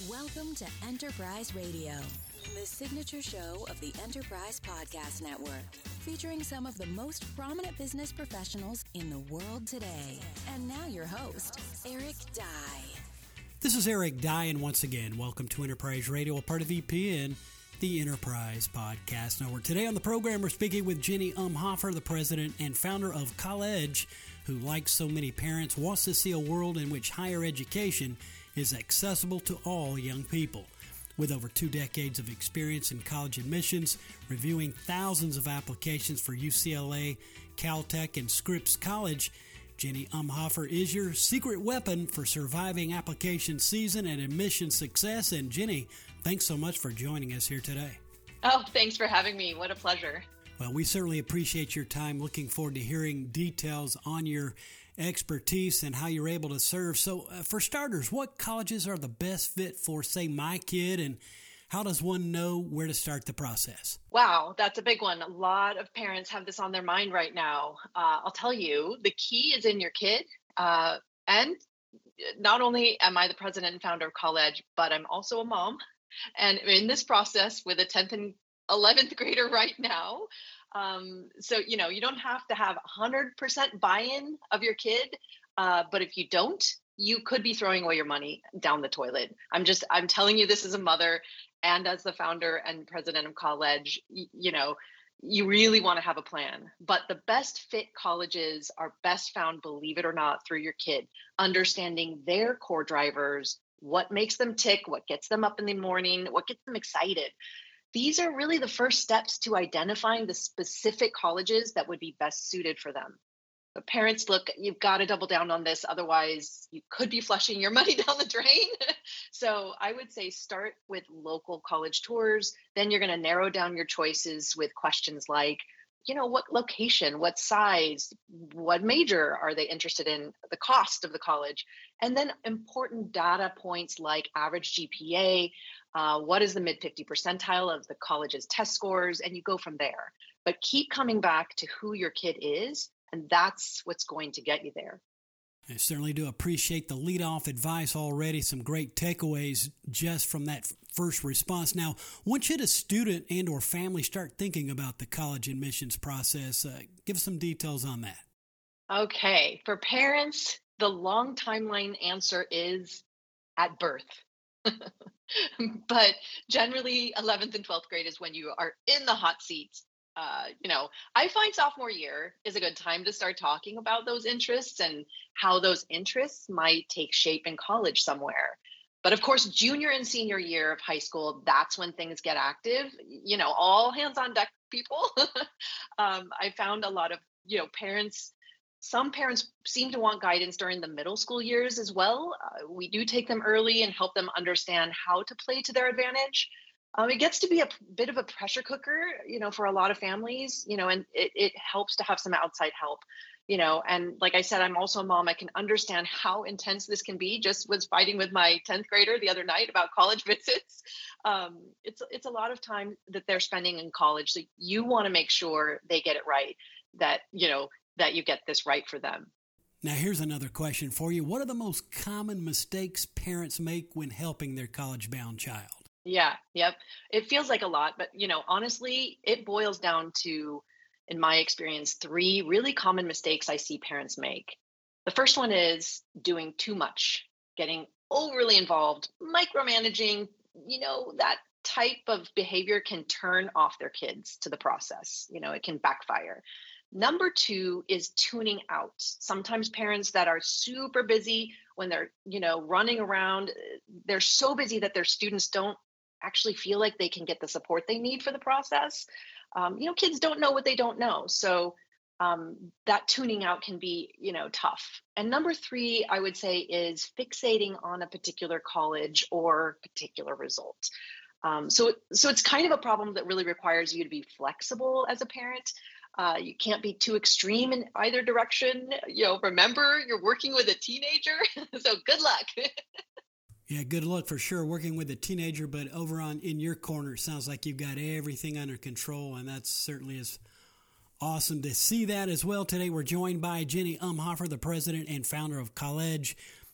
Welcome to Enterprise Radio, the signature show of the Enterprise Podcast Network, featuring some of the most prominent business professionals in the world today. And now your host, Eric Dye. This is Eric Dye, and once again, welcome to Enterprise Radio, a part of EPN, the Enterprise Podcast Network. Today on the program, we're speaking with Jenny Umhofer, the president and founder of College, who, like so many parents, wants to see a world in which higher education is accessible to all young people. With over 2 decades of experience in college admissions, reviewing thousands of applications for UCLA, Caltech, and Scripps College, Jenny Umhofer is your secret weapon for surviving application season and admission success. And Jenny, thanks so much for joining us here today. Oh, thanks for having me. What a pleasure. Well, we certainly appreciate your time. Looking forward to hearing details on your expertise and how you're able to serve. So for starters, what colleges are the best fit for, say, my kid, and how does one know where to start the process? Wow, that's a big one. A lot of parents have this on their mind right now. I'll tell you, the key is in your kid. And not only am I the president and founder of College, but I'm also a mom. And in this process with a 10th and 11th grader right now. So, you don't have to have 100% buy-in of your kid. But if you don't, you could be throwing away your money down the toilet. I'm telling you this as a mother and as the founder and president of College, you really want to have a plan. But the best fit colleges are best found, believe it or not, through your kid, understanding their core drivers, what makes them tick, what gets them up in the morning, what gets them excited. These are really the first steps to identifying the specific colleges that would be best suited for them. But parents, look, you've got to double down on this. Otherwise, you could be flushing your money down the drain. So I would say start with local college tours. Then you're going to narrow down your choices with questions like, what location, what size, what major are they interested in, the cost of the college, and then important data points like average GPA, what is the mid 50 percentile of the college's test scores, and you go from there. But keep coming back to who your kid is, and that's what's going to get you there. I certainly do appreciate the lead-off advice already. Some great takeaways just from that first response. Now, when should a student and or family start thinking about the college admissions process? Give us some details on that. Okay. For parents, the long timeline answer is at birth. But generally, 11th and 12th grade is when you are in the hot seats. I find sophomore year is a good time to start talking about those interests and how those interests might take shape in college somewhere. But of course, junior and senior year of high school, that's when things get active, all hands on deck, people. I found a lot of, parents, some parents seem to want guidance during the middle school years as well. We do take them early and help them understand how to play to their advantage. It gets to be a bit of a pressure cooker, for a lot of families, and it helps to have some outside help, and like I said, I'm also a mom. I can understand how intense this can be. Just was fighting with my 10th grader the other night about college visits. It's a lot of time that they're spending in college. So you want to make sure they get it right, that you get this right for them. Now, here's another question for you. What are the most common mistakes parents make when helping their college-bound child? Yeah, yep. It feels like a lot, but honestly, it boils down to, in my experience, 3 really common mistakes I see parents make. The first one is doing too much, getting overly involved, micromanaging. That type of behavior can turn off their kids to the process. It can backfire. Number 2 is tuning out. Sometimes parents that are super busy when they're, running around, they're so busy that their students don't actually feel like they can get the support they need for the process. Kids don't know what they don't know. So that tuning out can be, tough. And number 3, I would say, is fixating on a particular college or particular result. So it's kind of a problem that really requires you to be flexible as a parent. You can't be too extreme in either direction. Remember, you're working with a teenager, so good luck. Yeah, good luck for sure working with a teenager, but over in your corner, it sounds like you've got everything under control, and that certainly is awesome to see that as well. Today we're joined by Jenny Umhofer, the president and founder of College.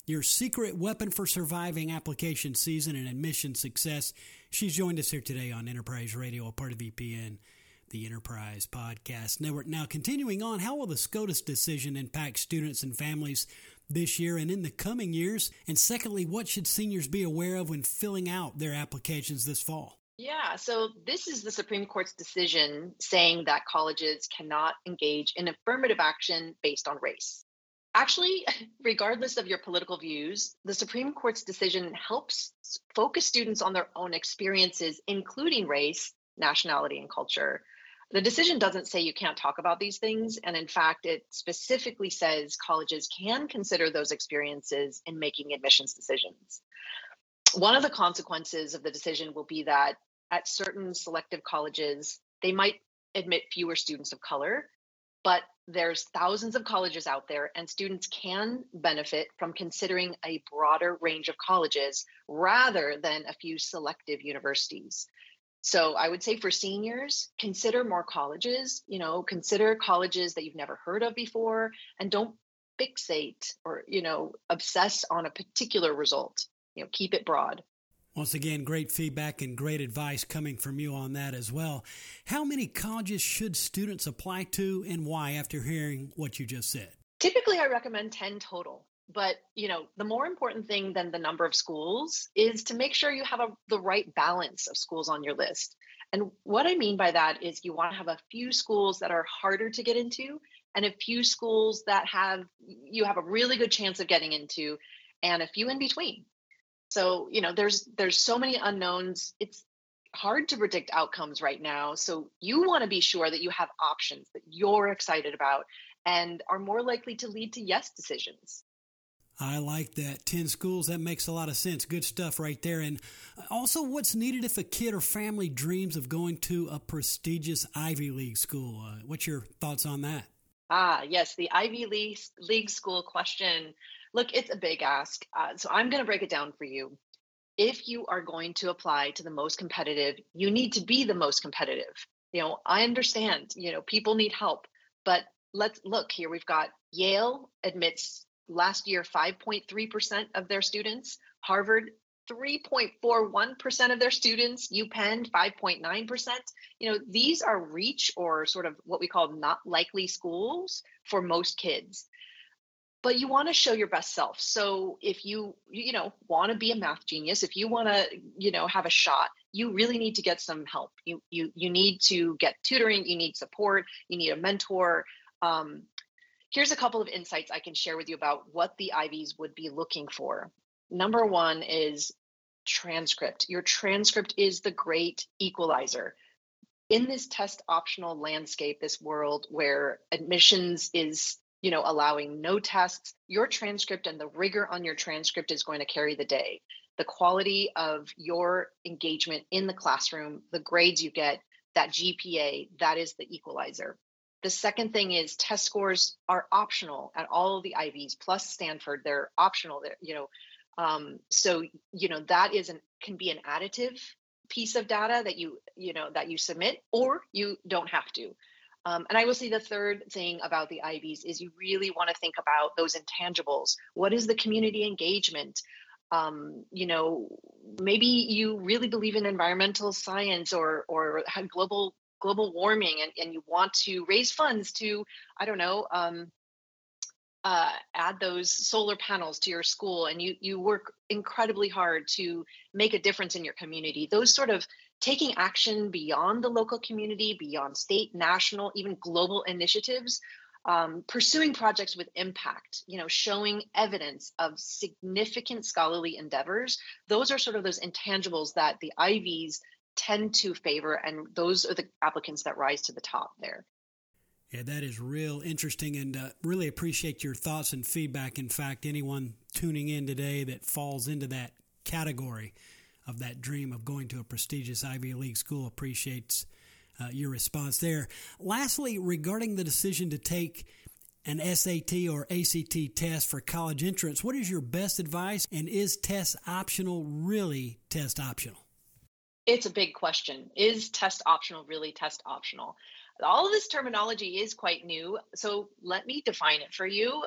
your secret weapon for surviving application season and admission success. She's joined us here today on Enterprise Radio, a part of VPN, the Enterprise Podcast Network. Now, continuing on, how will the SCOTUS decision impact students and families this year and in the coming years? And secondly, what should seniors be aware of when filling out their applications this fall? Yeah, so this is the Supreme Court's decision saying that colleges cannot engage in affirmative action based on race. Actually, regardless of your political views, the Supreme Court's decision helps focus students on their own experiences, including race, nationality, and culture. The decision doesn't say you can't talk about these things, and in fact, it specifically says colleges can consider those experiences in making admissions decisions. One of the consequences of the decision will be that at certain selective colleges, they might admit fewer students of color, but there's thousands of colleges out there, and students can benefit from considering a broader range of colleges rather than a few selective universities. So I would say for seniors, consider more colleges, consider colleges that you've never heard of before, and don't fixate or, obsess on a particular result. Keep it broad. Once again, great feedback and great advice coming from you on that as well. How many colleges should students apply to and why after hearing what you just said? Typically, I recommend 10 total. But, the more important thing than the number of schools is to make sure you have the right balance of schools on your list. And what I mean by that is you want to have a few schools that are harder to get into and a few schools that you have a really good chance of getting into and a few in between. So, there's so many unknowns. It's hard to predict outcomes right now. So you want to be sure that you have options that you're excited about and are more likely to lead to yes decisions. I like that. 10 schools, that makes a lot of sense. Good stuff right there. And also, what's needed if a kid or family dreams of going to a prestigious Ivy League school? What's your thoughts on that? Yes, the Ivy League school question. Look, it's a big ask. So I'm going to break it down for you. If you are going to apply to the most competitive, you need to be the most competitive. I understand, people need help, but let's look here. We've got Yale admits last year 5.3% of their students, Harvard 3.41% of their students, UPenn 5.9%. These are reach or sort of what we call not likely schools for most kids. But you want to show your best self. So if you want to be a math genius, if you want to, have a shot, you really need to get some help. You need to get tutoring, you need support, you need a mentor. Here's a couple of insights I can share with you about what the Ivies would be looking for. Number one is transcript. Your transcript is the great equalizer. In this test optional landscape, this world where admissions is, allowing no tests, your transcript and the rigor on your transcript is going to carry the day. The quality of your engagement in the classroom, the grades you get, that GPA, that is the equalizer. The second thing is test scores are optional at all of the Ivies plus Stanford. They're optional there, so that can be an additive piece of data that you submit, or you don't have to. And I will say the third thing about the Ivies is you really want to think about those intangibles. What is the community engagement? Maybe you really believe in environmental science or global warming, and you want to raise funds to, add those solar panels to your school, and you work incredibly hard to make a difference in your community. Those sort of taking action beyond the local community, beyond state, national, even global initiatives, pursuing projects with impact, showing evidence of significant scholarly endeavors. Those are sort of those intangibles that the Ivies tend to favor, and those are the applicants that rise to the top there. Yeah, that is real interesting, and really appreciate your thoughts and feedback. In fact, anyone tuning in today that falls into that category of that dream of going to a prestigious Ivy League school appreciates your response there. Lastly, regarding the decision to take an SAT or ACT test for college entrance, what is your best advice, and is test optional really test optional? It's a big question. Is test optional really test optional? all of this terminology is quite new. So let me define it for you.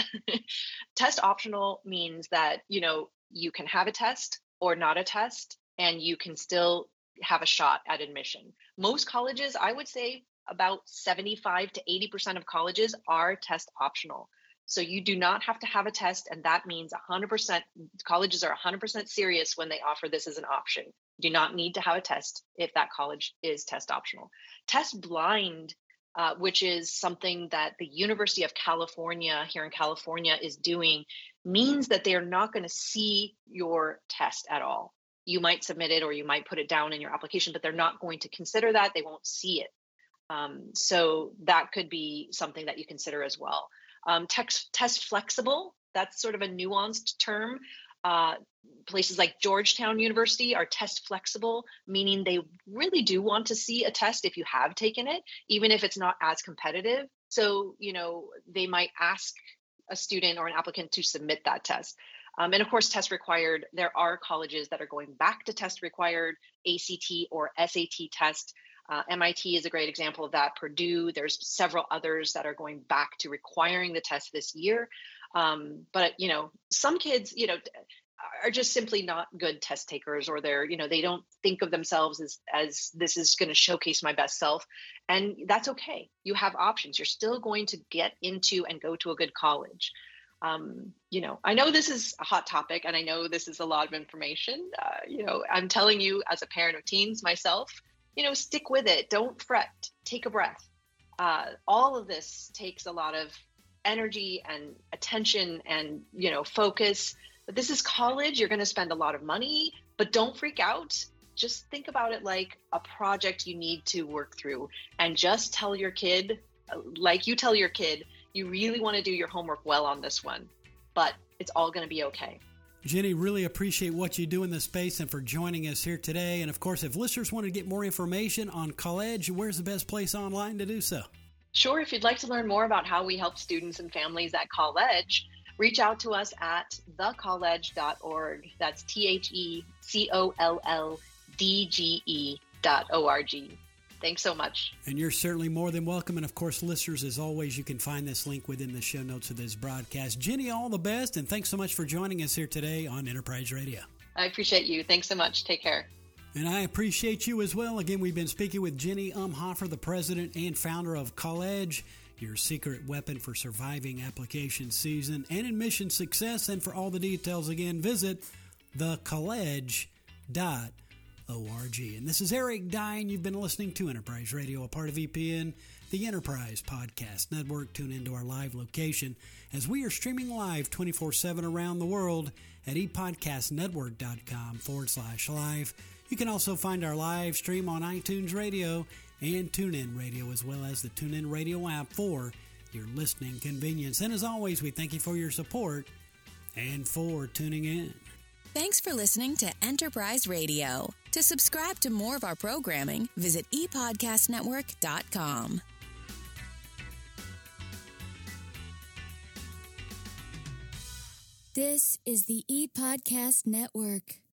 Test optional means that, you can have a test or not a test, and you can still have a shot at admission. Most colleges, I would say about 75 to 80% of colleges are test optional. So you do not have to have a test, and that means 100%, colleges are 100% serious when they offer this as an option. You do not need to have a test if that college is test optional. Test blind, which is something that the University of California here in California is doing, means that they are not going to see your test at all. You might submit it or you might put it down in your application, but they're not going to consider that. They won't see it. So that could be something that you consider as well. Test flexible, that's sort of a nuanced term. Places like Georgetown University are test flexible, meaning they really do want to see a test if you have taken it, even if it's not as competitive. So, they might ask a student or an applicant to submit that test. And of course, test required, there are colleges that are going back to test required, ACT or SAT test. MIT is a great example of that. Purdue, there's several others that are going back to requiring the test this year. But, some kids, are just simply not good test takers, or they don't think of themselves as this is going to showcase my best self. And that's okay. You have options. You're still going to get into and go to a good college. I know this is a hot topic, and I know this is a lot of information. I'm telling you as a parent of teens myself, stick with it. Don't fret. Take a breath. All of this takes a lot of energy and attention and, focus. But this is college. You're going to spend a lot of money, but don't freak out. Just think about it like a project you need to work through, and just tell your kid, like you tell your kid, you really want to do your homework well on this one, but it's all going to be okay. Jenny, really appreciate what you do in this space and for joining us here today. And of course, if listeners want to get more information on College, where's the best place online to do so? Sure. If you'd like to learn more about how we help students and families at College, reach out to us at thecollege.org. That's TheColldge.org. Thanks so much. And you're certainly more than welcome. And of course, listeners, as always, you can find this link within the show notes of this broadcast. Jenny, all the best. And thanks so much for joining us here today on Enterprise Radio. I appreciate you. Thanks so much. Take care. And I appreciate you as well. Again, we've been speaking with Jenny Umhofer, the president and founder of College, your secret weapon for surviving application season and admission success. And for all the details, again, visit thecollege.org. And this is Eric Dye, and you've been listening to Enterprise Radio, a part of EPN, the Enterprise Podcast Network. Tune into our live location as we are streaming live 24/7 around the world at epodcastnetwork.com/live. You can also find our live stream on iTunes Radio and TuneIn Radio, as well as the TuneIn Radio app for your listening convenience. And as always, we thank you for your support and for tuning in. Thanks for listening to Enterprise Radio. To subscribe to more of our programming, visit epodcastnetwork.com. This is the ePodcast Network.